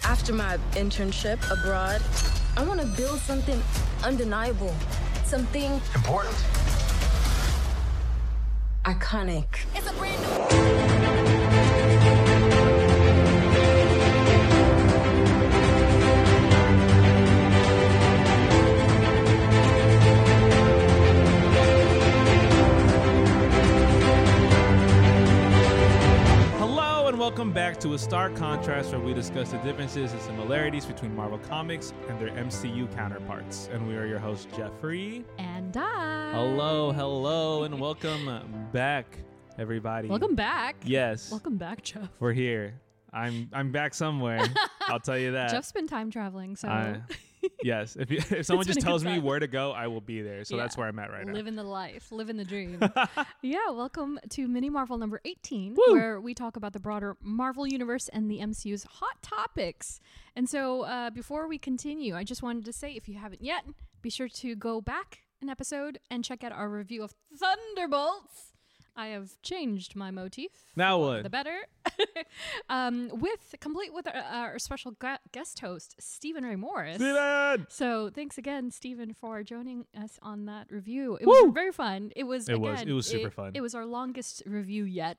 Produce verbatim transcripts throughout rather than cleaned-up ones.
After my internship abroad, I want to build something undeniable. Something important. Iconic. It's a brand new... Welcome back to A Stark Contrast, where we discuss the differences and similarities between Marvel Comics and their M C U counterparts. And we are your hosts, Jeffrey. And I. Hello, hello, and welcome back, everybody. Welcome back. Yes. Welcome back, Jeff. We're here. I'm I'm back somewhere. I'll tell you that. Jeff's been time traveling, so. I, yes. If you, if someone just tells me time. where to go, I will be there. So yeah. that's where I'm at right now. Living the life, living the dream. Yeah, welcome to Mini Marvel number eighteen, Woo! Where we talk about the broader Marvel universe and the M C U's hot topics. And so uh, before we continue, I just wanted to say, if you haven't yet, be sure to go back an episode and check out our review of Thunderbolts. I have changed my motif. Now what? The better. um, with complete with our, our special gu- guest host, Stephen Ray Morris. Steven! So thanks again, Stephen, for joining us on that review. It Woo! was very fun. It was. It again, was. It was super it, fun. It was our longest review yet.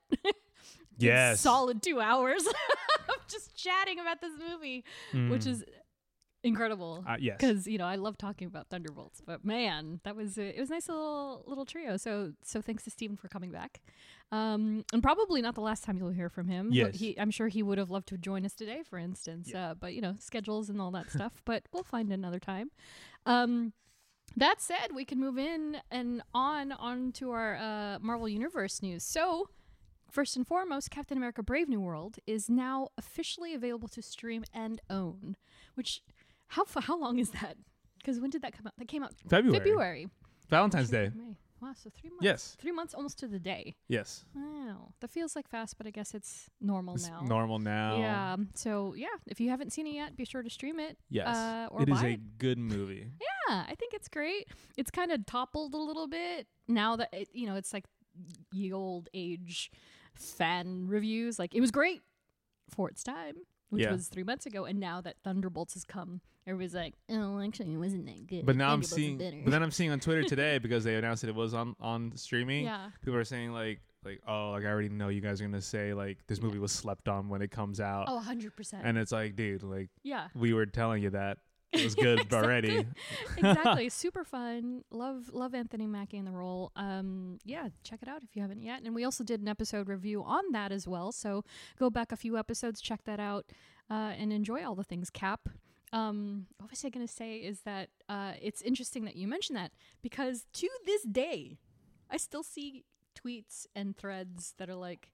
Yes. Solid two hours of just chatting about this movie, Mm. which is incredible. Uh, yes. Because you know I love talking about Thunderbolts, but man, that was a, it was a nice little little trio. So so thanks to Stephen for coming back, um, and probably not the last time you'll hear from him. Yes. He, I'm sure he would have loved to join us today, for instance. Yeah. Uh, but you know schedules and all that stuff. But we'll find another time. Um, that said, we can move in and on on to our uh, Marvel Universe news. So. First and foremost, Captain America Brave New World is now officially available to stream and own. Which, how f- how long is that? Because when did that come out? That came out February. February. Valentine's Day. May. Wow, so three months. Yes. Three months almost to the day. Yes. Wow. That feels like fast, but I guess it's normal It's now. normal now. Yeah. So, yeah, if you haven't seen it yet, be sure to stream it. Yes. Uh, or it is buy a it. good movie. Yeah, I think it's great. It's kind of toppled a little bit now that, it, you know, it's like ye old age fan reviews. Like, it was great for its time, which Yeah. was three months ago, and now that Thunderbolts has come, everybody's like, oh, actually, it wasn't that good. But now I'm Thunderbolts is seeing, better." but then I'm seeing on Twitter today, because they announced that it was on on streaming. Yeah. People are saying like like oh like I already know you guys are gonna say like this movie was slept on when it comes out, Oh, one hundred percent. and it's like, dude, like Yeah. we were telling you that it was good Exactly. already. Exactly. Super fun. Love love Anthony Mackie in the role. Um, yeah, check it out if you haven't yet. And we also did an episode review on that as well. So go back a few episodes, check that out, uh, and enjoy all the things Cap. Um, what was I going to say is that uh, it's interesting that you mentioned that, because to this day, I still see tweets and threads that are like,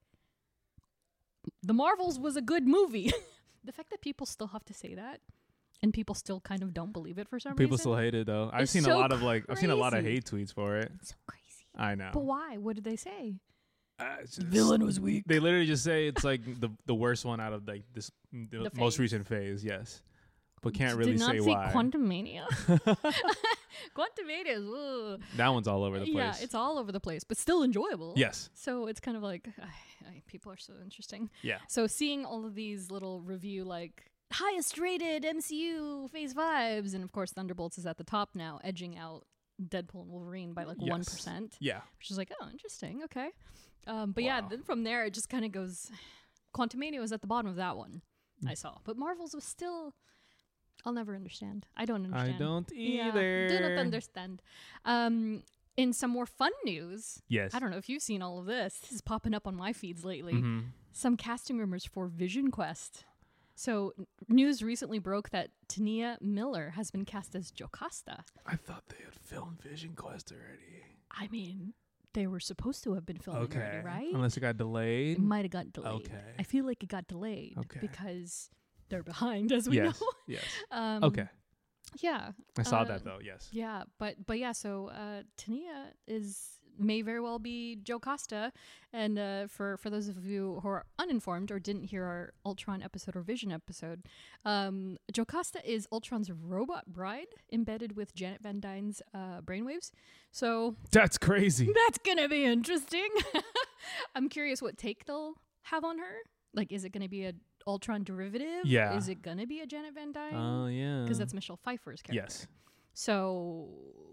The Marvels was a good movie. The fact that people still have to say that, and people still kind of don't believe it for some People reason. still hate it though. I've It's seen so a lot of like I've seen a lot of crazy. hate tweets for it. So crazy. I know. But why? What did they say? Uh, it's just- was weak. They literally just say it's like the the worst one out of like this the, The most phase. recent phase. Yes, but can't Did really not say see why. Quantumania. Quantumania is ugh. That one's all over the place. Yeah, it's all over the place, but still enjoyable. Yes. So it's kind of like I, I, people are so interesting. Yeah. So seeing all of these little review like highest rated M C U Phase Fives, and of course Thunderbolts is at the top now, edging out Deadpool and Wolverine by like one Yes. percent. Yeah. Which is like, oh, interesting. Okay. Um, but yeah, Wow. then from there it just kind of goes. Quantumania was at the bottom of that one I saw, but Marvel's was still. I'll never understand. I don't I understand. don't Yeah, either. do not understand. Um, in some more fun news, Yes. I don't know if you've seen all of this. This is popping up on my feeds lately. Mhm. Some casting rumors for Vision Quest. So n- news recently broke that Tania Miller has been cast as Jocasta. I thought they had filmed Vision Quest already. I mean, they were supposed to have been filming Okay. already, right? Unless it got delayed. It might have got delayed. Okay. I feel like it got delayed Okay. because they're behind, as we yes. know. Yes. Um, Okay. Yeah. I saw uh, that though. Yes. Yeah, but but yeah, so uh, Tania is may very well be Jocasta, and uh, for for those of you who are uninformed or didn't hear our Ultron episode or Vision episode, um, Jocasta is Ultron's robot bride embedded with Janet Van Dyne's uh, brainwaves. So That's crazy. that's gonna be interesting. I'm curious what take they'll have on her. Like, is it gonna be a Ultron derivative. Yeah. Is it gonna be a Janet Van Dyne? Oh yeah. Because that's Michelle Pfeiffer's character. yes. So.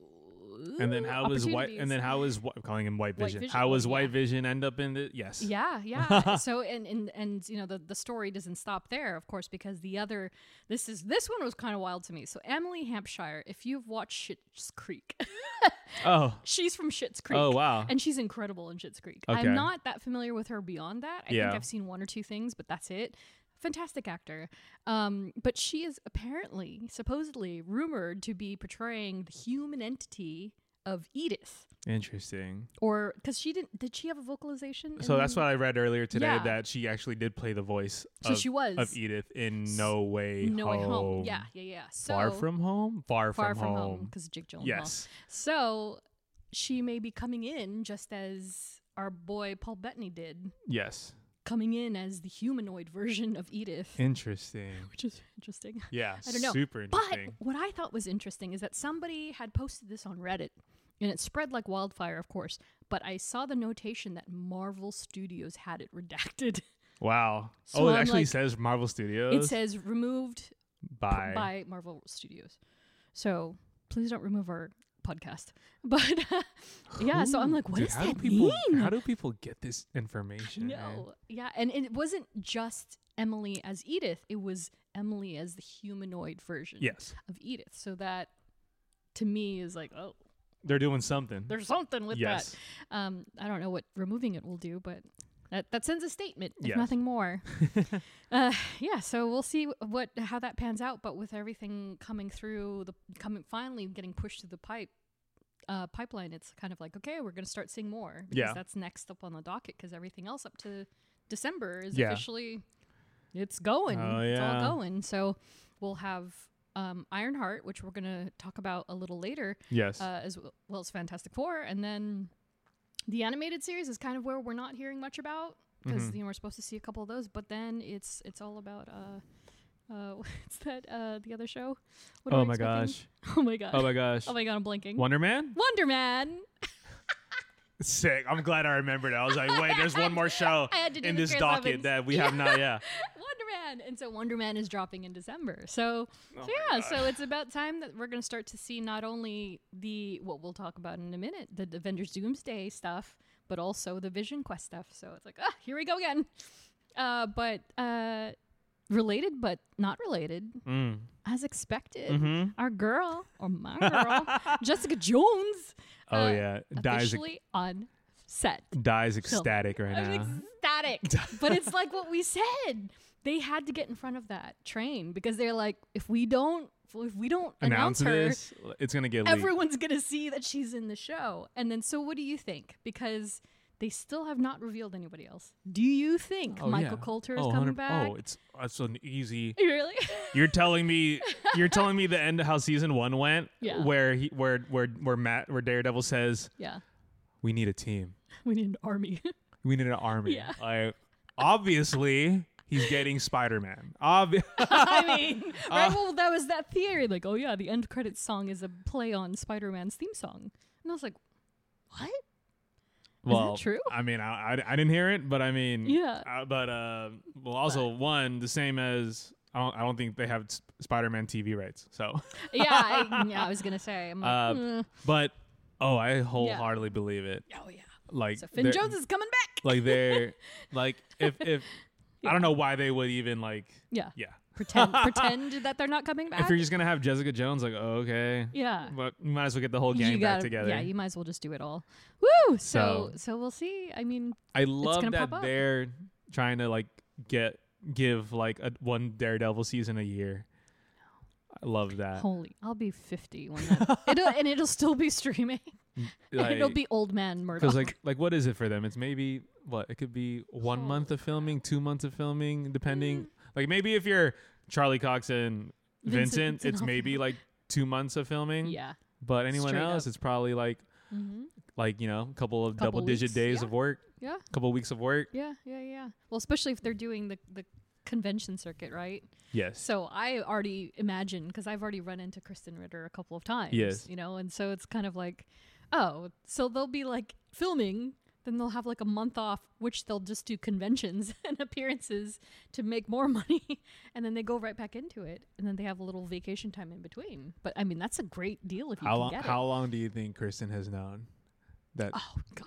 And then how was white? opportunities. And then how was wh- I'm calling him White White Vision? Vision, How well, was White yeah. Vision end up in the? Yes. Yeah, yeah. so and, and and you know the the story doesn't stop there, of course, because the other this is this one was kind of wild to me. So Emily Hampshire, if you've watched Schitt's Creek, Oh. she's from Schitt's Creek. Oh wow. And she's incredible in Schitt's Creek. Okay. I'm not that familiar with her beyond that. I Yeah. think I've seen one or two things, but that's it. Fantastic actor. Um, but she is apparently, supposedly, rumored to be portraying the human entity of Edith. Interesting. Or, because she didn't, did she have a vocalization? So in- that's what I read earlier today, Yeah. that she actually did play the voice So of, she was. of Edith in No Way No Home. Way Home. Yeah, yeah, yeah. So, Far From Home? Far, Far From, From Home, Home. because Jake Gyllenhaal. Yes. So she may be coming in just as our boy Paul Bettany did, Yes. coming in as the humanoid version of Edith, Interesting. which is interesting. Yeah. I don't know. Super But interesting. what I thought was interesting is that somebody had posted this on Reddit, and it spread like wildfire, of course. But I saw the notation that Marvel Studios had it redacted. Wow. So oh, it I'm actually like- says Marvel Studios. It says removed p- by. by Marvel Studios. So please don't remove our podcast. But yeah, so I'm Who- like, what dude, does how that do people, mean? How do people get this information? man? No, yeah, and, and it wasn't just Emily as Edith; it was Emily as the humanoid version Yes. of Edith. So that, to me, is like, oh, They're doing something. there's something with yes. that. Um, I don't know what removing it will do, but that that sends a statement, if Yes. nothing more. uh, yeah, so we'll see what how that pans out. But with everything coming through the coming finally getting pushed through the pipe. Uh, pipeline, it's kind of like, okay, we're going to start seeing more because Yeah. that's next up on the docket because everything else up to December is Yeah. officially it's going. Oh, It's yeah. all going. So we'll have um, Ironheart, which we're going to talk about a little later, Yes. uh, as w- well as Fantastic Four, and then the animated series is kind of where we're not hearing much about because Mhm. you know we're supposed to see a couple of those, but then it's it's all about uh, uh, what's that? Uh, the other show? What am oh I my expecting? gosh. Oh my gosh! Oh my gosh. Oh my god! I'm blinking. Wonder Man? Wonder Man. Sick. I'm glad I remembered it. I was like, wait, there's one more show I had to do in the this Chris docket Evans. that we have not. Yeah. Wonder Man, and so Wonder Man is dropping in December. So, Oh so my yeah, gosh. so it's about time that we're going to start to see not only the what we'll talk about in a minute, the Avengers Doomsday stuff, but also the Vision Quest stuff. So it's like, ah, here we go again. Uh, but uh, related, but not related, Mm. as expected. Mm-hmm. Our girl, or my girl, Jessica Jones. Oh uh, yeah. Dies officially on set. dies ecstatic right I'm now. ecstatic. But it's like what we said. They had to get in front of that train because they're like, if we don't, if we don't announce, Announce her, this, it's gonna get leaked. everyone's gonna see that she's in the show. And then, so what do you think? Because they still have not revealed anybody else. Do you think Oh, Michael yeah. Coulter is oh, coming one hundred back? Oh, it's it's an easy. Really? You're telling me you're telling me the end of how season one went, Yeah. where he where where where Matt where Daredevil says Yeah. we need a team, We need an army. we need an army. Yeah. Like obviously he's getting Spider-Man. Obvi- I mean, right? Uh, well, that was that theory. Like, oh yeah, the end credits song is a play on Spider-Man's theme song. And I was like, what? well, true? I mean, I, I I didn't hear it, but I mean, Yeah. Uh, but uh, well, also one the same as I don't I don't think they have S- Spider-Man T V rights. So, yeah, I, yeah, I was gonna say. I'm like, Uh, "Mm." but oh, I wholeheartedly believe it. Oh yeah. Like So Finn they're- Jones is coming back. like they're like if if I Yeah. don't know why they would even like Yeah. yeah. Pretend pretend that they're not coming back. If you're just gonna have Jessica Jones, like oh, okay, yeah. but you might as well get the whole gang You back gotta- together. Yeah, you might as well just do it all. Woo! So So- so we'll see. I mean, I love gonna that pop up. they're trying to like get give like a one Daredevil season a year. I love that. holy, I'll be fifty when that it'll and it'll still be streaming. it'll Like- be old man Murdoch. Because like like what is it for them? It's maybe what it could be one Oh, month of filming, two months of filming, depending. Mm. Like maybe if you're Charlie Cox and Vincent Vincent, it's D'Onofrio. maybe like two months of filming. yeah. But anyone Straight else, up. it's probably like Mm-hmm. like you know a couple of Couple double digit weeks, days yeah. of work, Yeah. a couple weeks of work. Yeah. Yeah. Yeah. Well, especially if they're doing the the convention circuit, right? Yes. So I already imagine because I've already run into Kristen Ritter a couple of times. Yes. You know, and so it's kind of like, oh, so they'll be like filming, then they'll have like a month off, which they'll just do conventions and appearances to make more money. And then they go right back into it. And then they have a little vacation time in between. But I mean, that's a great deal if you How can long? get How it. long do you think Kristen has known that? Oh, God.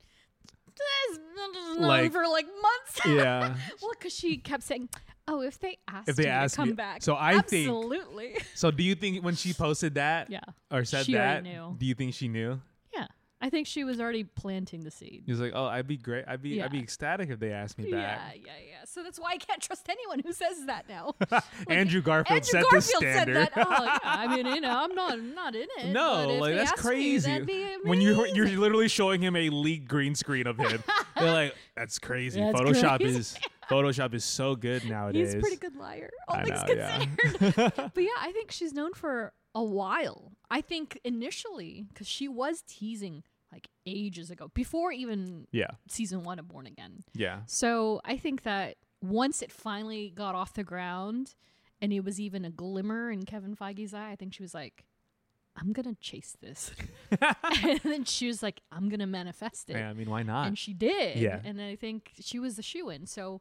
This is known Like- for like months. Yeah. Well, because she kept saying, oh, if they asked If they you asked to come me- back. so I think- Absolutely. So do you think when she posted that Yeah. or said She already that, knew. do you think she knew? Yeah. I think she was already planting the seed. He was like, "Oh, I'd be great. I'd be, I'd be Yeah. ecstatic if they asked me Yeah, back." yeah, yeah. So that's why I can't trust anyone who says that now. Andrew Garfield Andrew set Garfield the standard. said that. Oh, yeah. I mean, you know, I'm not, I'm not in it. No, but if like they that's asked me, crazy. that'd be When you amazing. you're literally showing him a leaked green screen of him, they're like, "That's crazy." That's Photoshop crazy. is Photoshop is so good nowadays. He's a pretty good liar, all I things know, yeah. considered. But yeah, I think she's known for a while. I think initially, because she was teasing like ages ago, before even Yeah, season one of Born Again. yeah, So I think that once it finally got off the ground and it was even a glimmer in Kevin Feige's eye, I think she was like, I'm going to chase this. And then she was like, I'm going to manifest it. yeah. I mean, why not? And she did. Yeah. And I think she was the shoo-in. So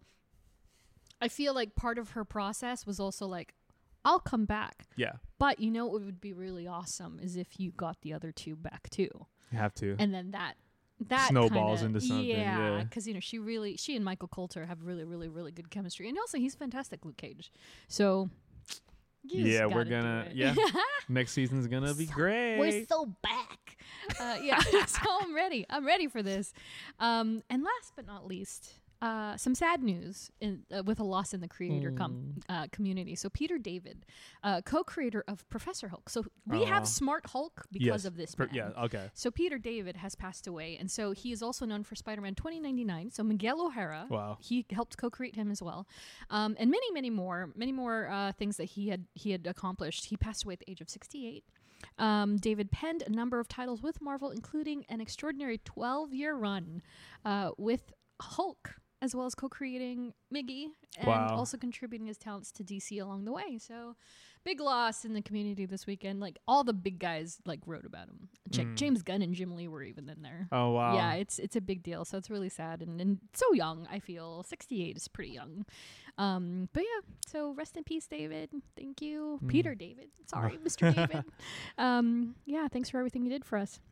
I feel like part of her process was also like, I'll come back. Yeah, But you know what would be really awesome is if you got the other two back too. you have to. And then that that Snowballs kinda, into something, yeah. because you know she really she and Michael Coulter have really really really good chemistry, and also he's fantastic, Luke Cage. So you just Yeah, we're gotta do gonna- it. yeah. Next season's gonna be great. We're so back. Uh, yeah, so I'm ready. I'm ready for this. Um, and last but not least, uh, some sad news in, uh, with a loss in the creator com- uh, community. So Peter David, uh, co-creator of Professor Hulk. So we Oh. have Smart Hulk because Yes. of this. Per- man. yeah, okay. So Peter David has passed away, and so he is also known for Spider-Man twenty ninety-nine. So Miguel O'Hara, Wow. he helped co-create him as well, um, and many, many more, many more uh, things that he had he had accomplished. He passed away at the age of sixty-eight. Um, David penned a number of titles with Marvel, including an extraordinary twelve-year run uh, with Hulk, as well as co-creating Miggy and Wow. also contributing his talents to D C along the way. So big loss in the community this weekend. Like all the big guys like wrote about him. Ch- Mm. James Gunn and Jim Lee were even in there. Oh wow. Yeah, it's it's a big deal. So it's really sad and, and so young, I feel. sixty-eight is pretty young. Um, but yeah, so rest in peace, David. Thank you. Mm. Peter David. Sorry, Mister David. Um, yeah, thanks for everything you did for us.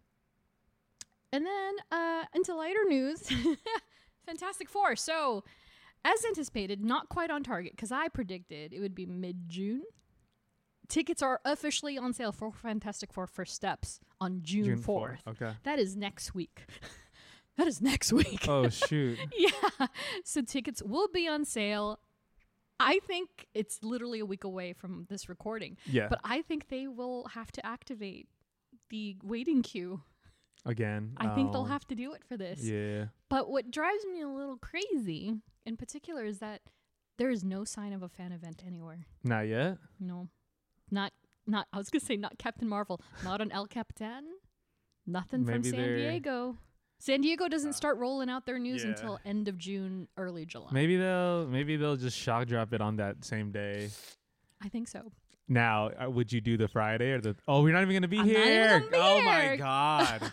And then uh, into lighter news, Fantastic Four. So, as anticipated, not quite on target because I predicted it would be mid-June. Tickets are officially on sale for Fantastic Four First Steps on June fourth. Okay. That is next week. That is next week. Oh shoot. Yeah. So tickets will be on sale. I think it's literally a week away from this recording. Yeah. But I think they will have to activate the waiting queue. Again. I think they'll oh, have to do it for this. Yeah. But what drives me a little crazy in particular is that there is no sign of a fan event anywhere. Not yet. No. Not not I was gonna say not Captain Marvel. Not on El Capitan. Nothing from Maybe San they're- Diego. San Diego doesn't start rolling out their news yeah. until end of June, early July. Maybe they'll maybe they'll just shock drop it on that same day. I think so. Now, uh, would you do the Friday or the? Oh, we're not even gonna be I'm not even here. gonna be oh my here. god.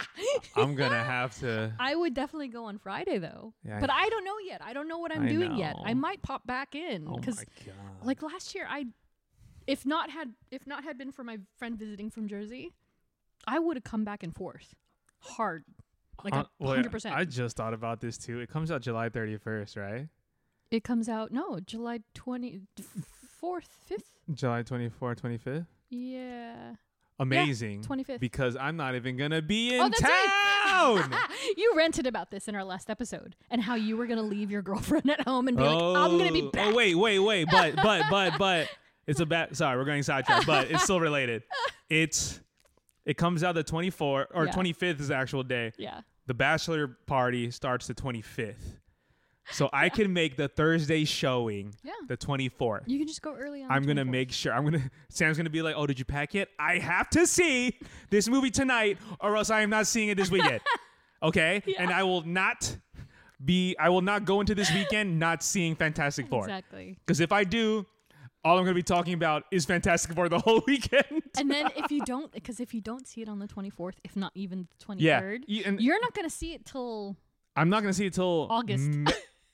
I'm gonna have to. I would definitely go on Friday though. Yeah, But I don't know yet. I don't know what I'm I doing yet. I know. might pop back in Oh because my god. like last year I if not had if not had been for my friend visiting from Jersey, I would have come back and forth. Hard. Like Uh, a well, hundred percent. I just thought about this too. It comes out July thirty-first, right? It comes out no, July twenty fourth, fifth? July twenty-fourth, twenty-fifth. Yeah. Amazing. twenty-fifth. Because I'm not even gonna be in Oh, that's town. right. You ranted about this in our last episode and how you were gonna leave your girlfriend at home and be like, I'm gonna be Oh, back. Oh wait, wait, wait. But but but but it's a bad. Sorry, we're going sidetracked, but it's still related. It's it comes out the twenty-fourth or Yeah. twenty-fifth is the actual day. Yeah. The bachelor party starts the twenty-fifth, so I can make the Thursday showing Yeah. the twenty-fourth. You can just go early on. the I'm gonna twenty-fourth. make sure. I'm gonna. Sam's gonna be like, "Oh, did you pack it? I have to see this movie tonight, or else I am not seeing it this weekend." Okay, and I will not be. I will not go into this weekend not seeing Fantastic Four. Exactly. Because if I do, all I'm going to be talking about is Fantastic Four the whole weekend. And then if you don't, because if you don't see it on the twenty-fourth, if not even the yeah. twenty-third, y- and you're not going to see it till I'm not going to see it till August. Ma-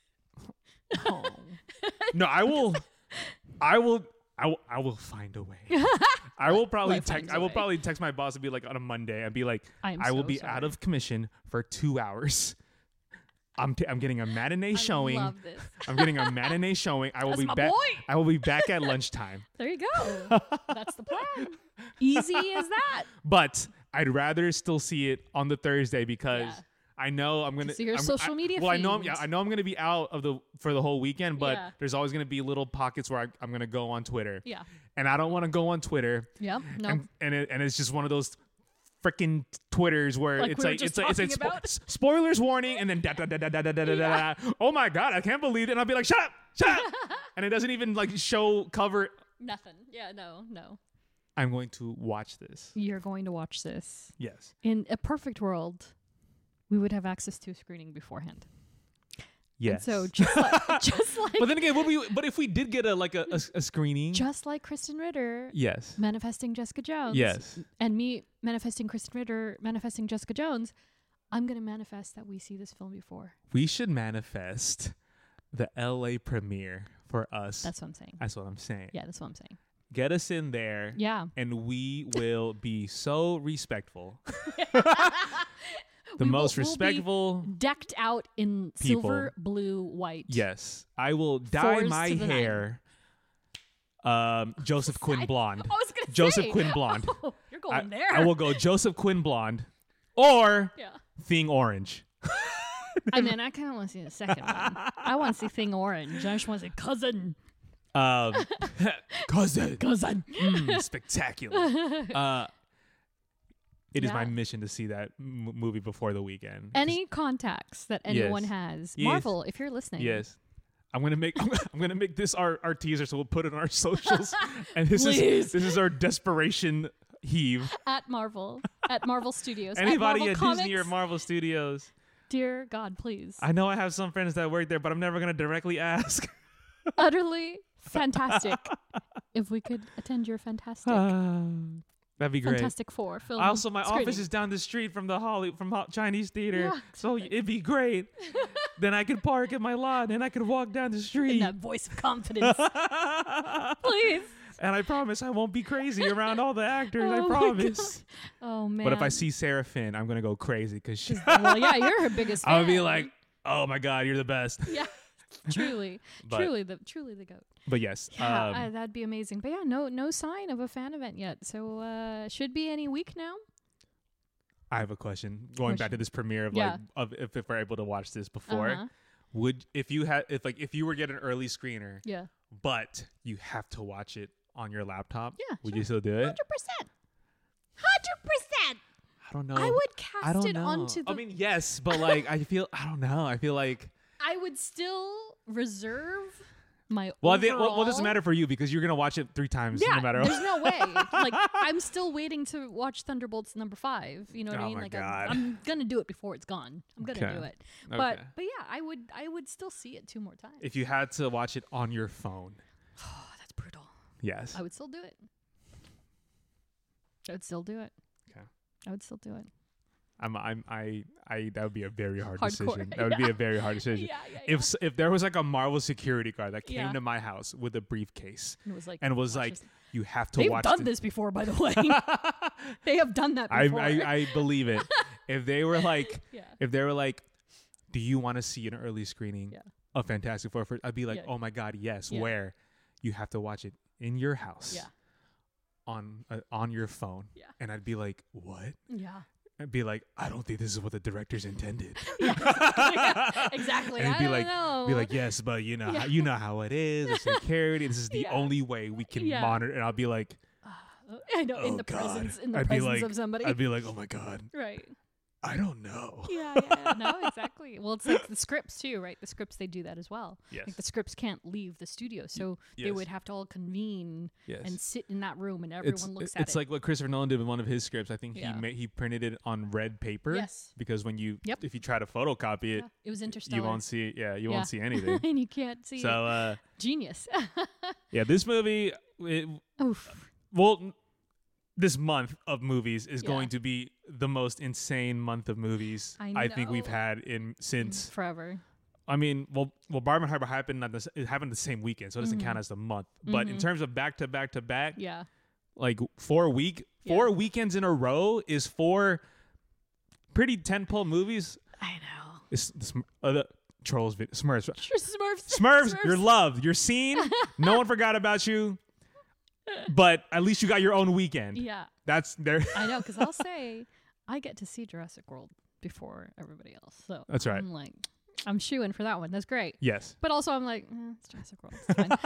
oh. no, I will. I will. I will. I will find a way. I will probably Life text. finds I a will way. probably text my boss and be like on a Monday and be like, I am I will so be sorry. out of commission for two hours. I'm t- I'm getting a matinee I showing. love this. I'm getting a matinee showing. I will That's be my back. boy. I will be back at lunchtime. There you go. That's the plan. Easy as that. But I'd rather still see it on the Thursday because Yeah. I know I'm gonna see your I'm- social I- media Well, I know I'm, feed. yeah, I know I'm gonna be out of the for the whole weekend, but Yeah. there's always gonna be little pockets where I, I'm gonna go on Twitter. Yeah. And I don't want to go on Twitter. Yep. No. And and, it, and it's just one of those freaking Twitters where Like it's we were like just it's like it's like talking spo- about? s- spoilers warning and then da da da da da da da da da. Oh my god, I can't believe it! And I'll be like, shut up, shut up, and it doesn't even like show cover. Nothing. Yeah. No. No. I'm going to watch this. You're going to watch this. Yes. In a perfect world, we would have access to a screening beforehand. Yes. So just like, just like, but then again, what we but if we did get a like a, a, a screening, just like Kristen Ritter yes, manifesting Jessica Jones. yes, And me manifesting Kristen Ritter, manifesting Jessica Jones, I'm going to manifest that we see this film before. we should manifest the L A premiere for us. That's what I'm saying. That's what I'm saying. Yeah, that's what I'm saying. Get us in there. Yeah. And we will be so respectful. The We will- most we'll be respectful. Decked out in People. silver, blue, white. Yes. I will dye Fours my to the nine. hair um, Joseph Quinn I- blonde. I was going to Joseph say. Quinn blonde. Oh, you're I, going there. I will go Joseph Quinn blonde or Yeah. Thing orange. I mean, I kind of want to see the second one. I want to see Thing Orange. I just want to say cousin. Um, cousin. Cousin. Mm, spectacular. Uh, it is my Yeah. mission to see that m- movie before the weekend. Any contacts that anyone Yes. has. Yes. Marvel, if you're listening. Yes. I'm gonna make I'm gonna make this our, our teaser, so we'll put it on our socials. And this Please. is this is our desperation heave. At Marvel. At Marvel Studios. at Anybody Marvel at Comics. Disney or Marvel Studios. Dear God, please. I know I have some friends that work there, but I'm never gonna directly ask. Utterly fantastic. If we could attend your fantastic, That'd be great. Fantastic Four film. Also, my screening. office is down the street from the Holly from Ho- Chinese theater, Yeah, so it'd be great. Then I could park at my lot and I could walk down the in street. that voice of confidence. Please. And I promise I won't be crazy around all the actors. Oh I my promise. Oh man. But if I see Sarah Finn, I'm gonna go crazy because she. well, yeah, you're her biggest fan. I'll be like, "Oh my God, you're the best." yeah, truly, But- truly the truly the goat. But yes, Yeah, um, uh, that'd be amazing. But yeah, no no sign of a fan event yet. So uh should be any week now. I have a question. Going back Question. to this premiere of Yeah. like of if, if we're able to watch this before, Uh-huh. would if you had if like if you were getting an early screener, Yeah. but you have to watch it on your laptop, Yeah, would sure. you still do it? Hundred percent. Hundred percent. I don't know. I would cast I don't it know. onto the. I mean, yes, but like I feel I don't know. I feel like I would still reserve my. well, I think well, well, it doesn't overall- matter for you because you're gonna watch it three times Yeah, no matter there's what. no way. Like, I'm still waiting to watch Thunderbolts number five. You know what Oh I mean? my Like, God. I'm, I'm gonna do it before it's gone. I'm gonna Okay. do it. But Okay. but yeah, I would I would still see it two more times. If you had to watch it on your phone, Oh, that's brutal. yes. I would still do it. I would still do it. Okay. I would still do it. I'm, I'm, I, I, that would be a very hard Hardcore, decision. That would be yeah. a very hard decision. Yeah, yeah, If s- if there was like a Marvel security guard that came Yeah. to my house with a briefcase And it was like and was watch like, this. you have to They've watch done this. this before, by the way. They have done that I, before. I, I believe it. If they were like, yeah. if they were like, do you want to see an early screening Yeah. of Fantastic Four? I'd be like, Yeah. oh my God, yes. Yeah. Where? You have to watch it in your house. Yeah. On uh, on your phone. Yeah. And I'd be like, what? Yeah. I'd be like, I don't think this is what the directors intended. Exactly. And I be don't like, know. be like, yes, but you know, Yeah. how, you know how it is. It's security. This is the Yeah. only way we can Yeah. monitor. And I'll be like, I know, in oh the God. presence in the I'd be presence like, of somebody. I'd be like, oh my God. right. I don't know. Yeah, yeah, no, exactly. Well, it's like the scripts too, right? The scripts, they do that as well. Yes. Like the scripts can't leave the studio, so they yes. would have to all convene Yes. and sit in that room, and everyone It's, looks it's at it. like what Christopher Nolan did with one of his scripts. I think Yeah. he ma- he printed it on red paper. Yes. Because when you Yep. if you try to photocopy it, Yeah, it was Interstellar. you won't see yeah you Yeah. won't see anything. and you can't see So it. uh, Genius. yeah, this movie, it, Oof. well, this month of movies is Yeah. going to be the most insane month of movies I think we've know. had in since. Forever. I mean, well, well, Barb and Harbor happened at the, s- it happened the same weekend, so it doesn't count as the month. But in Mhm. terms of back to back to back, Yeah. like four week, four weekends in a row is four pretty tentpole movies. I know. It's the Sm- uh, the Trolls, vid- Smurfs, Smurfs. Smurfs, you're loved, you're seen. No one forgot about you. But at least you got your own weekend. Yeah. That's there. I know, because I'll say I get to see Jurassic World before everybody else. So That's right. I'm like, I'm shooing for that one. That's great. Yes. But also, I'm like, eh, it's Jurassic World. It's fine.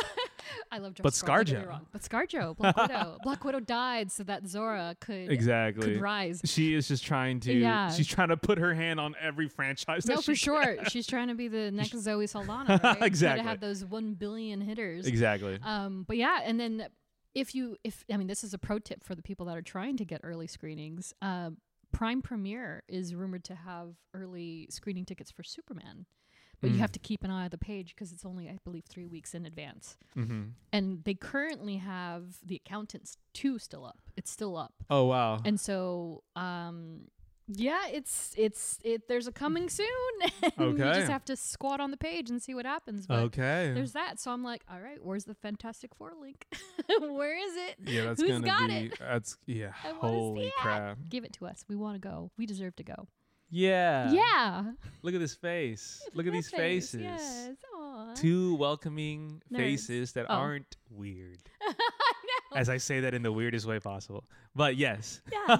I love Jurassic But World. don't get me ScarJo. wrong. But ScarJo, Black Widow. Black Widow died so that Zora could Exactly. could rise. She is just trying to. Yeah. She's trying to put her hand on every franchise. No, that for she sure. can. She's trying to be the next Zoe Saldana. Right? Exactly. Try to have those one billion hitters. Exactly. Um, but yeah, and then if you, if I mean, this is a pro tip for the people that are trying to get early screenings. Uh, Prime Premiere is rumored to have early screening tickets for Superman, but you Mm. have to keep an eye on the page because it's only, I believe, three weeks in advance. Mm-hmm. And they currently have The Accountants two still up. It's still up, Oh wow. and so um, yeah, it's it's it. There's a coming soon. and You Okay. just have to squat on the page and see what happens. But Okay. there's that. So I'm like, all right, where's the Fantastic Four link? Where is it? Yeah, that's Who's gonna got be. it? That's yeah. I wanna see Holy it. crap. Give it to us. We want to go. We deserve to go. Yeah. yeah. Look at this face. Look at That these face, faces. Yes. Aw. Two welcoming Nerds. faces that Oh. aren't weird. I know. As I say that in the weirdest way possible. But yes. Yeah.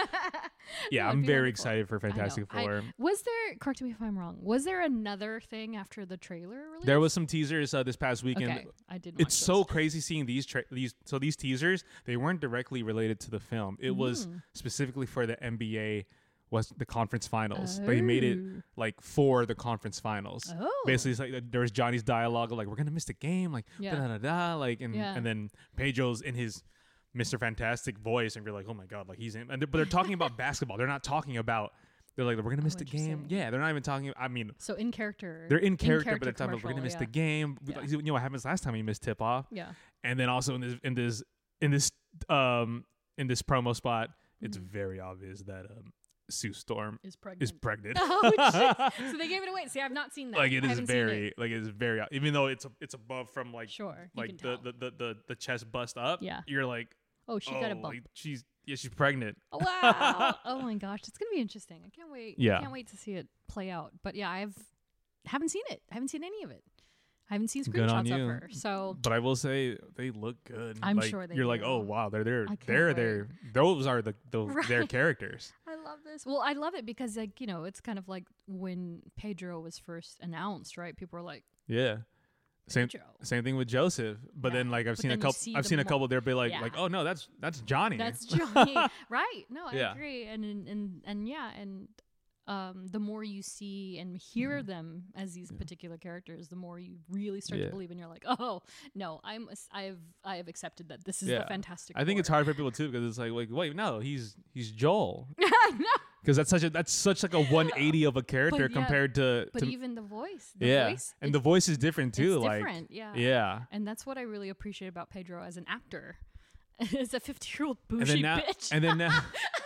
Yeah, No, I'm it'd be very wonderful. excited for I know. Fantastic I- Four. Was there, correct me if I'm wrong, was there another thing after the trailer release? There was some teasers uh, this past weekend. Okay. I didn't It's watch so those. crazy seeing these tra- these so these teasers, they weren't directly related to the film. It was Mm. specifically for the N B A was the conference finals. They made it Oh. like for the conference finals. Oh. Basically, it's like uh, there was Johnny's dialogue of like we're gonna miss the game, like Yeah. da da da, like and Yeah. and then Pedro's in his Mister Fantastic voice, and you're like, oh my god, like he's in. And they're, but they're talking about basketball. They're not talking about. They're like, we're gonna miss Oh, the game. interesting. Yeah, they're not even talking. I mean, So in character. they're in character, but they're talking about we're gonna commercial, miss yeah. the game. Yeah. You know what happens last time we missed tip off, Yeah. and then also in this in this in this um in this promo spot, it's Mhm. very obvious that um Sue Storm Is pregnant. is pregnant. Oh, shit. So they gave it away. See, I've not seen that. Like it I is haven't seen very it. like it is very even though it's it's above from like Sure. you like can the, tell. the, the the the chest bust up. Yeah. You're like, Oh, she oh, got a bump. like, she's yeah, she's pregnant. Oh, wow. Oh my gosh, it's gonna be interesting. I can't wait. Yeah. I can't wait to see it play out. But yeah, I've haven't seen it. I haven't seen any of it. I haven't seen Good on screenshots of you. her. So But I will say they look good. I'm Like, sure they You're like, do. oh wow, they're there. I can't They're wait. there. Those are the, the their Right. characters. I love this. Well, I love it because like, you know, it's kind of like when Pedro was first announced, right? People were like, Yeah. Same Pedro. same thing with Joseph. But Yeah. then like I've But seen a then you couple see I've them seen a more. couple there be like Yeah. like, oh no, that's that's Johnny. That's Johnny. Right. No, I Yeah. agree. And, and and and yeah, and um the more you see and hear them as these Yeah. particular characters, the more you really start Yeah. to believe and you're like, "Oh, no, I'm a s- I've I have accepted that this is Yeah. the Fantastic I think it's Four." hard for people too because it's like, like wait, no, he's he's Joel. I know. Because that's such a that's such like a one eighty of a character yeah, compared to, But to even the voice, the yeah, voice, and it- the voice is different too. it's like different. Yeah. yeah, And that's what I really appreciate about Pedro as an actor. As a fifty-year-old and bougie then now bitch. and then now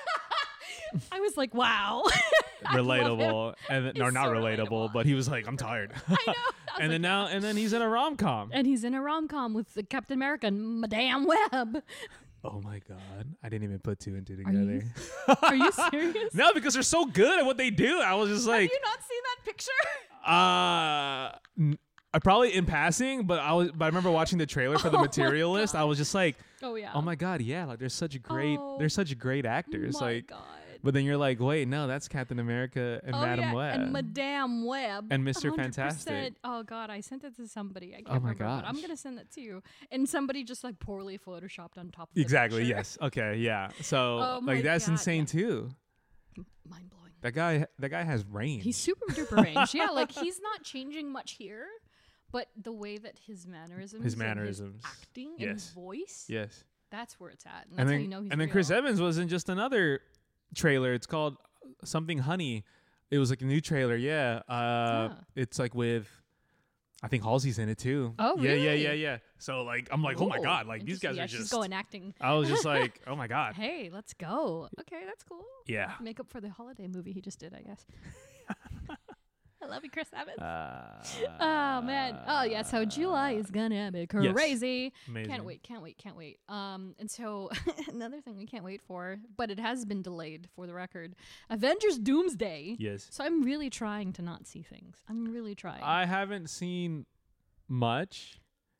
I was like, wow. I love him. relatable and then, or He's not so relatable, relatable. but he was like, I'm tired. I know. I was and then like, now and then he's in a rom com. and he's in a rom com with the Captain America and Madame Web. Oh my god, I didn't even put two and two Are you together. Are you serious? No, because they're so good at what they do. I was just Have like, you not seen that picture? uh, n- I probably in passing, but I was. But I remember watching the trailer for the Oh my Materialist. I was just like, Oh yeah. oh my god, yeah, like they're such great, Oh they're such great actors. my like, God. but then you're like, wait, no, that's Captain America and oh, Madam yeah. Web. and Madame Web And Mister one hundred percent. Fantastic. Oh God, I sent it to somebody. I can't Oh my remember, but I'm gosh. gonna send that to you. And somebody just like poorly photoshopped on top of the Exactly. picture. Yes. Okay. Yeah. So Oh my like that's God, insane yeah. too. mind blowing. That guy, that guy has range. He's super duper range. Yeah, like he's not changing much here, but the way that his mannerisms, His and mannerisms. his acting, and Yes. his voice, yes. that's where it's at, and that's And how then, you know he's and then real. Chris Evans was in just another trailer. It's called something Honey. It was like a new trailer. Yeah. Uh, Ah. It's like with, I think Halsey's in it too. Oh, yeah, yeah, really? yeah, yeah. So like, I'm like, oh my Ooh, god, like these interesting. guys yeah, are she's just. going acting. I was just like, oh my god. Hey, let's go. Okay, that's cool. Yeah. Make up for the holiday movie he just did, I guess. I love you, Chris Evans. Uh, Oh man. Oh yeah. So July is gonna be Yes. crazy. Amazing. Can't wait. Can't wait. Can't wait. Um. And so another thing we can't wait for, but it has been delayed for the record. Avengers: Doomsday. Yes. So I'm really trying to not see things. I'm really trying. I, I haven't seen much.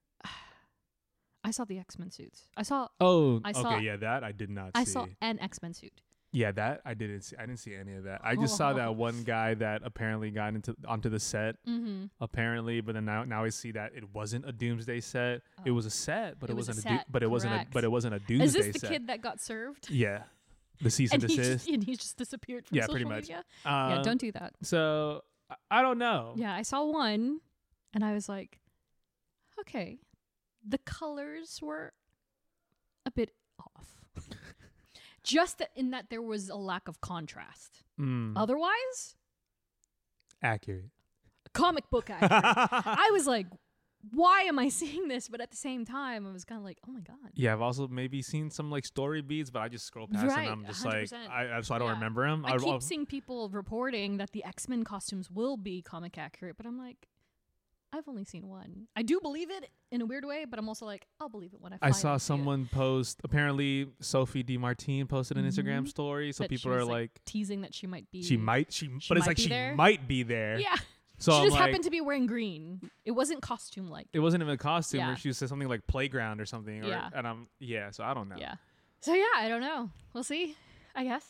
saw the X-Men suits. I saw. Oh, I okay, saw- yeah, that I did not I see. saw an X-Men suit. Yeah, that I didn't see. I didn't see any of that. I just saw that one guy that apparently got into onto the set. Mm-hmm. Apparently, but then now now I see that it wasn't a Doomsday set. It was a set, but It it, was a wasn't a, set, but it wasn't a correct. but it wasn't a Doomsday Is this the set. kid that got served? Yeah, the cease and, And he, desist. just, and he just disappeared from Yeah, social pretty much. media. Um, yeah, don't do that. So I, I don't know. Yeah, I saw one, and I was like, okay, the colors were a bit off. Just that in that there was a lack of contrast. Mm, Otherwise, accurate. comic book accurate. I was like, why am I seeing this? But at the same time, I was kind of like, oh my god. Yeah, I've also maybe seen some like story beats, but I just scroll past Right, and I'm just one hundred like, percent. I, I so I don't Yeah. remember them. I keep seeing people reporting that the X-Men costumes will be comic accurate, but I'm like, I've only seen one. I do believe it in a weird way, but I'm also like, I'll believe it when I I finally saw see it. someone post. Apparently, Sophie DiMartine posted an Instagram Mhm. story, so That she people was, are like, teasing that she might be. she might, she, she but it's might like be she there. might be there. Yeah. So she I'm just like, happened to be wearing green. It wasn't costume like. it wasn't even a costume, Yeah. or she said something like playground or something. Or, Yeah. And I'm, yeah. So I don't know. Yeah. So yeah, I don't know. We'll see. I guess.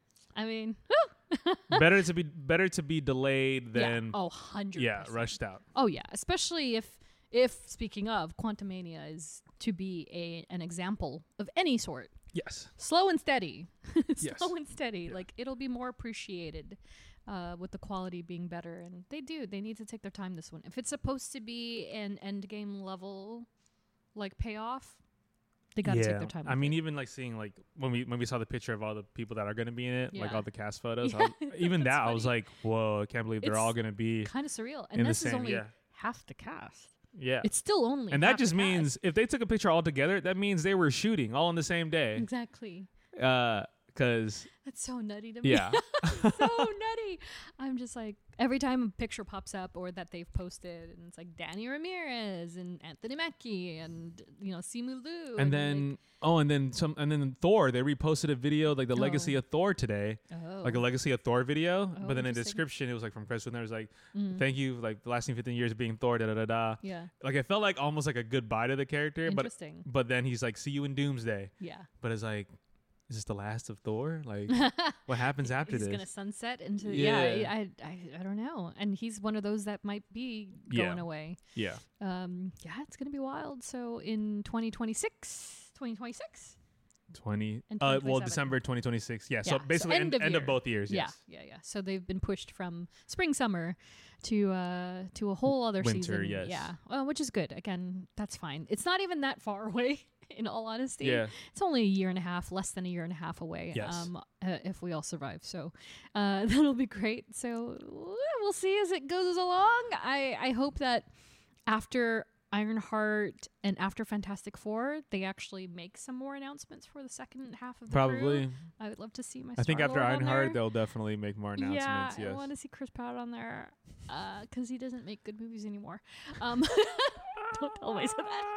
I mean, whew. better to be better to be delayed than yeah. Oh, one hundred yeah, percent. rushed out. Oh yeah, especially if if speaking of Quantumania is to be a an example of any sort. Yes. Slow and steady. Slow Yes. and steady. Yeah. Like it'll be more appreciated uh, with the quality being better. And they do. They need to take their time this one. If it's supposed to be an end game level like payoff, they gotta yeah. take their time. I with mean, it. even like seeing like when we when we saw the picture of all the people that are gonna be in it, like Yeah. all the cast photos. Yeah. I was, even That's that, I was funny. like, whoa! I can't believe they're It's all gonna be kind of surreal. And in the this is same. only Yeah. half the cast. Yeah. It's still only And half that the just cast. means if they took a picture all together, that means they were shooting all on the same day. Exactly. Uh, cause That's so nutty to me. yeah, so nutty. I'm just like, every time a picture pops up or that they've posted, and it's like Danny Ramirez and Anthony Mackie and, you know, Simu Liu. and then oh, and then some, and then Thor. They reposted a video like the Oh. Legacy of Thor today, like, oh. like a Legacy of Thor video. Oh, but then in the interesting. description, it was like from Chris Winter. It was like, Mm. thank you, like the lasting fifteen years of being Thor. Da da da da. Yeah. Like it felt like almost like a goodbye to the character, but Interesting. but then he's like, see you in Doomsday. Yeah. But it's like, is this the last of Thor? Like, what happens after he's this? gonna sunset into yeah. Yeah. I, I I don't know, and he's one of those that might be Yeah. going away. Yeah. Um, yeah, it's gonna be wild. So in twenty twenty-six, twenty twenty-six. twenty. And Uh, well, twenty twenty-seven. December twenty twenty-six. Yeah. Yeah, So so basically, end end, of end of year. both years. Yes. Yeah, yeah, yeah. So they've been pushed from spring summer to uh to a whole other Winter, season. yes. Yeah, well, which is good. Again, that's fine. It's not even that far away. In all honesty, Yeah. it's only a year and a half, less than a year and a half away. Yes. Um, uh, if we all survive, so uh, that'll be great. So we'll see as it goes along. I I hope that after Ironheart and after Fantastic Four, they actually make some more announcements for the second half of the Probably. crew. I would love to see my. I think after Star-Lord on Ironheart, there. they'll definitely make more announcements. Yeah, I yes. want to see Chris Pratt on there because he doesn't make good movies anymore. Um, don't tell me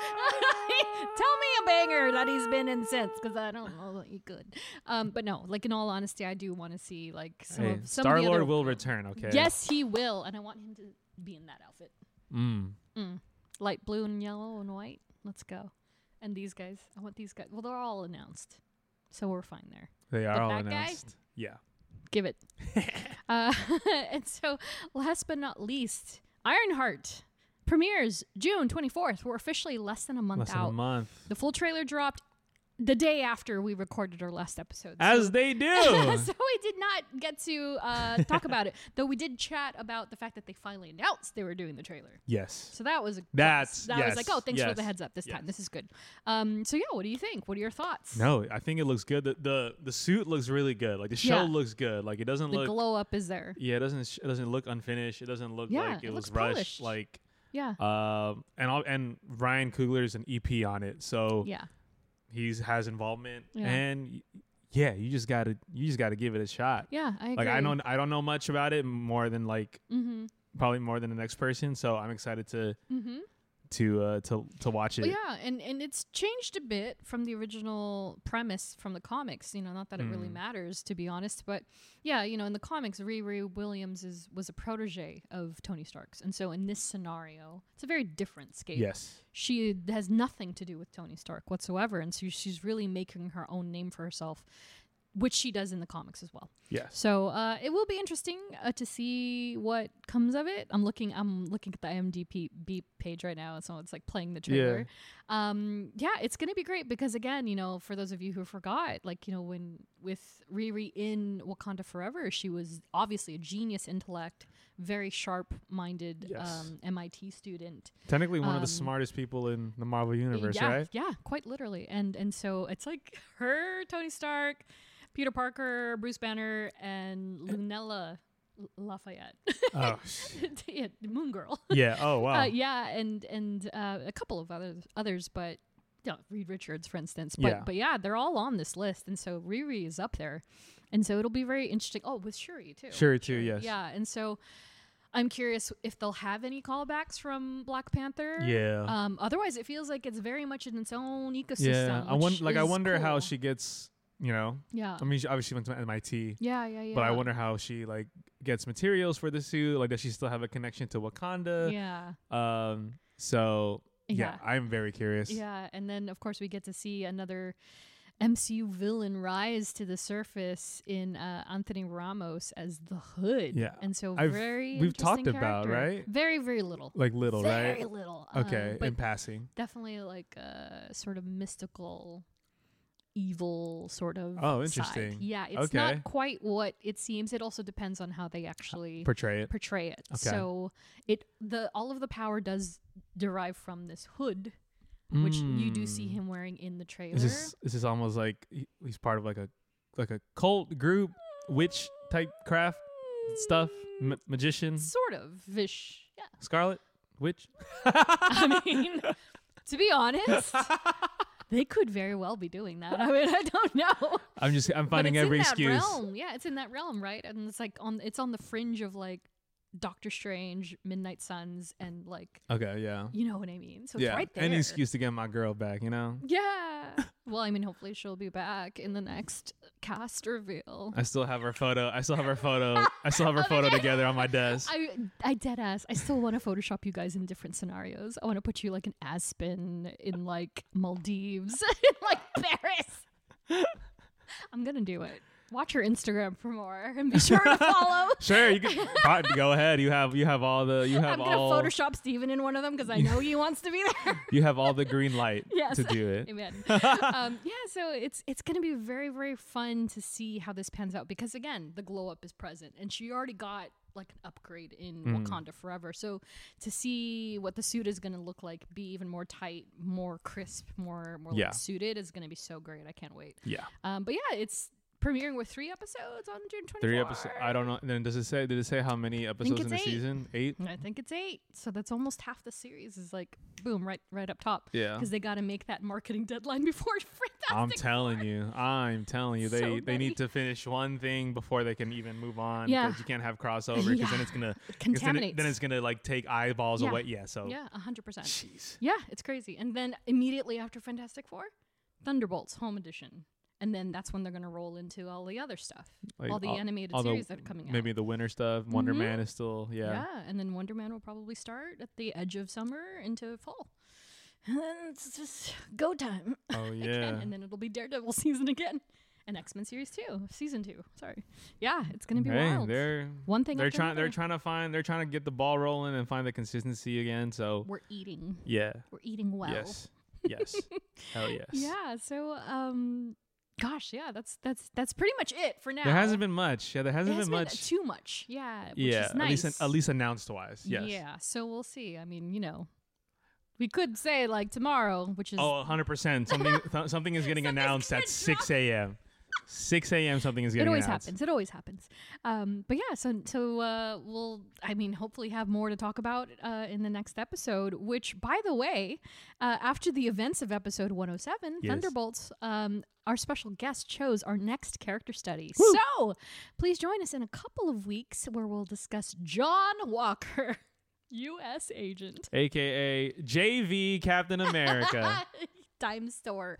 that. Tell me a banger that he's been in since, because I don't know that he could. Um, but no, like in all honesty, I do want to see like some Hey, of some Star of the Lord other- will return. Okay. Yes, he will, and I want him to be in that outfit. Mm. Mm. Light blue and yellow and white. Let's go. And these guys, I want these guys. Well, they're all announced, so we're fine there. They are But all that guy? announced. Yeah. Give it. uh, and so, last but not least, Ironheart premieres June twenty-fourth. We're officially less than a month Less than out. a month. The full trailer dropped the day after we recorded our last episode. As so, they do. so we did not get to uh, talk about it, though we did chat about the fact that they finally announced they were doing the trailer. Yes. So that was a That's- that yes, was like, oh, thanks for yes, the heads up this yes. time. This is good. Um, so yeah, what do you think? What are your thoughts? No, I think it looks good. The the, the suit looks really good. Like the show Yeah. looks good. Like it doesn't The look. glow up is there. Yeah, it doesn't. sh- It doesn't look unfinished. It doesn't look Yeah, like it, it was looks rushed. polished. Like Yeah. um, and all, and Ryan Coogler's an E P on it, so Yeah. he's has involvement. Yeah. And y- yeah, you just gotta you just gotta give it a shot. Yeah, I agree. Like I don't I don't know much about it more than like Mm-hmm. probably more than the next person. So I'm excited to Mm-hmm. to uh, to to watch it. Well, yeah, and, and it's changed a bit from the original premise from the comics. You know, not that it really Mm. matters, to be honest, but yeah, you know, in the comics, Riri Williams is was a protege of Tony Stark's, and so in this scenario, it's a very different scape. Yes. She has nothing to do with Tony Stark whatsoever, and so she's really making her own name for herself, which she does in the comics as well. Yes. So uh, it will be interesting uh, to see what comes of it. I'm looking. I'm looking at the I M D B page right now, so it's like playing the trailer. Yeah, um, yeah it's gonna be great because again, you know, for those of you who forgot, like you know, when with Riri in Wakanda Forever, she was obviously a genius intellect, very sharp-minded Yes. um, M I T student. Technically one of the Um, smartest people in the Marvel universe, yeah, right? Yeah, quite literally. And and so it's like her, Tony Stark, Peter Parker, Bruce Banner, and Lunella L- Lafayette. Oh. yeah, Moon Girl. Yeah. Oh wow. Uh, yeah, and and uh, a couple of others, others, but yeah, Reed Richards, for instance. But Yeah. but yeah, they're all on this list, and so Riri is up there, and so it'll be very interesting. Oh, with Shuri too. Shuri too, yes. Yeah, and so I'm curious if they'll have any callbacks from Black Panther. Yeah. Um. Otherwise, it feels like it's very much in its own ecosystem. yeah. I which wonder. Like I is wonder how cool. she gets. You know. Yeah. I mean, she obviously went to M I T. yeah, yeah, yeah. But I wonder how she like gets materials for the suit. Like, does she still have a connection to Wakanda? Yeah. Um. So yeah, Yeah. I'm very curious. Yeah, and then of course we get to see another M C U villain rise to the surface in uh, Anthony Ramos as the Hood. Yeah. and so I've- very we've talked interesting about, character. right? Very very little. Like little, very right? little. uh, Okay. but In passing. definitely like a sort of mystical, evil sort of. Oh, side. interesting. Yeah, it's Okay. not quite what it seems. It also depends on how they actually Portray it. portray it. Okay. So it the all of the power does derive from this hood, which you do see Mm. him wearing in the trailer. Is this is this almost like he, he's part of like a like a cult group, witch type craft stuff, M- magician, Sort of vish. Yeah. Scarlet Witch. I mean, to be honest, they could very well be doing that. I mean, I don't know. I'm just I'm But finding it's every in that excuse. realm. Yeah, it's in that realm, right? And it's like on it's on the fringe of like Doctor Strange, Midnight Suns, and like Okay, yeah. you know what I mean. So it's Yeah, right there. any excuse to get my girl back, you know. Yeah. Well, I mean, hopefully she'll be back in the next cast reveal. I still have her photo. I still have her photo. I still have her photo together on my desk. I I dead ass. I still want to Photoshop you guys in different scenarios. I want to put you like in Aspen, in like Maldives, in like Paris. I'm gonna do it. Watch her Instagram for more and be sure to follow. Sure, you can fine, go ahead. You have you have all the you have I'm gonna all Photoshop Steven in one of them because I know he wants to be there. you have all the green light Yes. to do it. Amen. um, yeah, so it's it's going to be very very fun to see how this pans out because again, the glow up is present, and she already got like an upgrade in Mm. Wakanda Forever. So to see what the suit is going to look like, be even more tight, more crisp, more more Yeah. like suited, is going to be so great. I can't wait. Yeah, Um, but yeah, it's premiering with three episodes on June twenty-fourth. three episodes. I don't know. Then does it say? Did it say how many episodes in it's the eight. season? Eight. I think it's eight. So that's almost half the series. Is like boom, right, right up top. Yeah. Because they got to make that marketing deadline before Fantastic I'm telling Four. you. I'm telling you. They So they many. need to finish one thing before they can even move on. Yeah. Because you can't have crossover. Because then Yeah. it's gonna It 'cause then, it, contaminates. then it's gonna like take eyeballs Yeah. away. Yeah. So. Yeah, a hundred percent. Jeez. Yeah, it's crazy. And then immediately after Fantastic Four, Thunderbolts Home Edition, and then that's when they're gonna roll into all the other stuff, Like, all the animated all the- series that are coming out. Maybe the winter stuff. Wonder Mhm. Man is still. Yeah. Yeah, and then Wonder Man will probably start at the edge of summer into fall. And then it's just go time. Oh again, yeah. and then it'll be Daredevil season again. And X-Men series two, season two. Sorry. Yeah, it's gonna be Hey, wild. they're One thing they're after trying they're another. trying to find they're trying to get the ball rolling and find the consistency again. So We're eating. yeah. We're eating well. Yes. Yes. Hell yes. Yeah. So, um, gosh, yeah, that's that's that's pretty much it for now. There hasn't been much. Yeah, there It hasn't hasn't been been much. too much. Yeah. Which yeah, is nice. at least at least announced wise. Yes. Yeah. So we'll see. I mean, you know, we could say like tomorrow, which is Oh, one hundred percent. Something th- something is getting Something's announced gonna at six a.m. six a.m. something is it getting always announced. happens. It always happens. Um, but yeah, so so uh, we'll, I mean, hopefully have more to talk about uh, in the next episode. Which, by the way, uh, after the events of episode one oh seven, Yes. Thunderbolts, um, our special guest chose our next character study. Woo! So please join us in a couple of weeks where we'll discuss John Walker, U S agent. A K A J V Captain America. Dime store.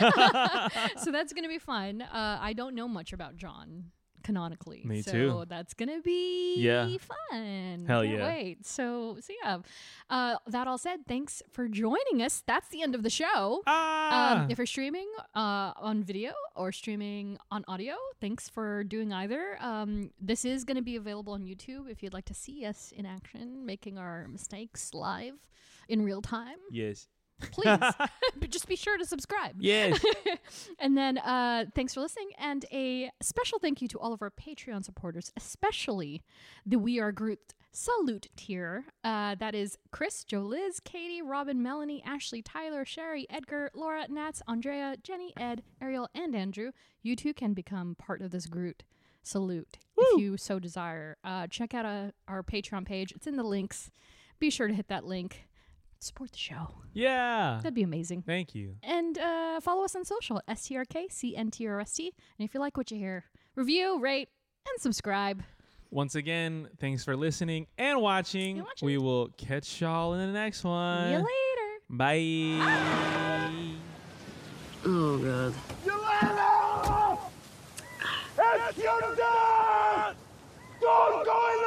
So that's going to be fun. Uh, I don't know much about John canonically. Me so too. that's going to be Yeah. fun. Hell Can't yeah. wait. So, so yeah. Uh, that all said, thanks for joining us. That's the end of the show. ah. Um, if you're streaming uh, on video or streaming on audio, thanks for doing either. Um, this is going to be available on YouTube if you'd like to see us in action, making our mistakes live in real time. yes. Please, but just be sure to subscribe. Yes. And then uh, thanks for listening. And a special thank you to all of our Patreon supporters, especially the We Are Groot Salute tier. Uh, that is Chris, Joe, Liz, Katie, Robin, Melanie, Ashley, Tyler, Sherry, Edgar, Laura, Nats, Andrea, Jenny, Ed, Ariel, and Andrew. You too can become part of this Groot Salute if you so desire. Uh, check out uh, our Patreon page. It's in the links. Be sure to hit that link. Support the show. Yeah. That'd be amazing. Thank you. And uh, follow us on social, S T R K C N T R S T. And if you like what you hear, review, rate, and subscribe. Once again, thanks for listening and watching. And watching. We will catch y'all in the next one. See you later. Bye. Oh, God. Yelena! It's your dad! Don't go in